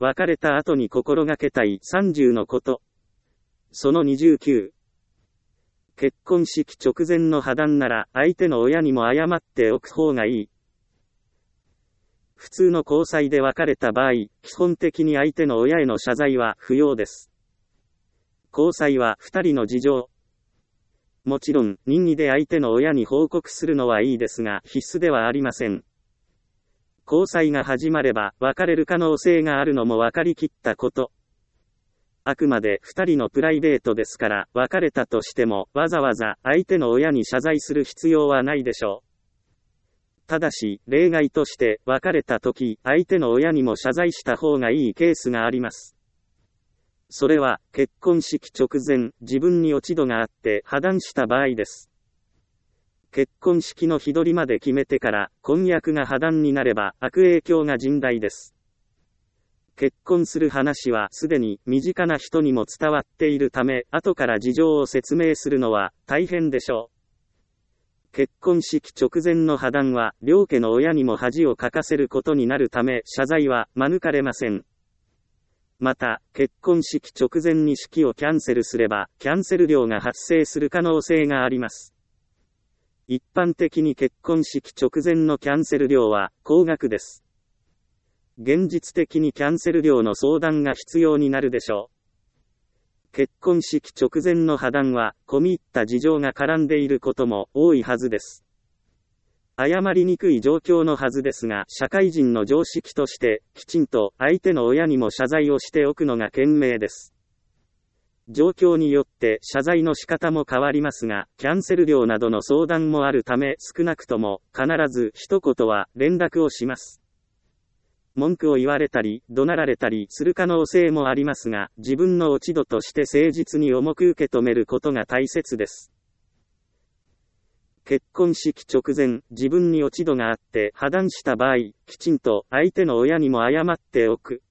別れた後に心がけたい30のこと。その29。結婚式直前の破談なら相手の親にも謝っておく方がいい。普通の交際で別れた場合、基本的に相手の親への謝罪は不要です。交際は2人の事情。もちろん、任意で相手の親に報告するのはいいですが、必須ではありません。交際が始まれば、別れる可能性があるのも分かりきったこと。あくまで2人のプライベートですから、別れたとしても、わざわざ相手の親に謝罪する必要はないでしょう。ただし、例外として、別れた時、相手の親にも謝罪した方がいいケースがあります。それは、結婚式直前、自分に落ち度があって破談した場合です。結婚式の日取りまで決めてから、婚約が破談になれば、悪影響が甚大です。結婚する話はすでに身近な人にも伝わっているため、後から事情を説明するのは大変でしょう。結婚式直前の破談は、両家の親にも恥をかかせることになるため、謝罪は免れません。また、結婚式直前に式をキャンセルすれば、キャンセル料が発生する可能性があります。一般的に結婚式直前のキャンセル料は高額です。現実的にキャンセル料の相談が必要になるでしょう。結婚式直前の破談は、込み入った事情が絡んでいることも多いはずです。謝りにくい状況のはずですが、社会人の常識として、きちんと相手の親にも謝罪をしておくのが賢明です。状況によって謝罪の仕方も変わりますが、キャンセル料などの相談もあるため、少なくとも必ず一言は連絡をします。文句を言われたり、怒鳴られたりする可能性もありますが、自分の落ち度として誠実に重く受け止めることが大切です。結婚式直前、自分に落ち度があって破談した場合、きちんと相手の親にも謝っておく。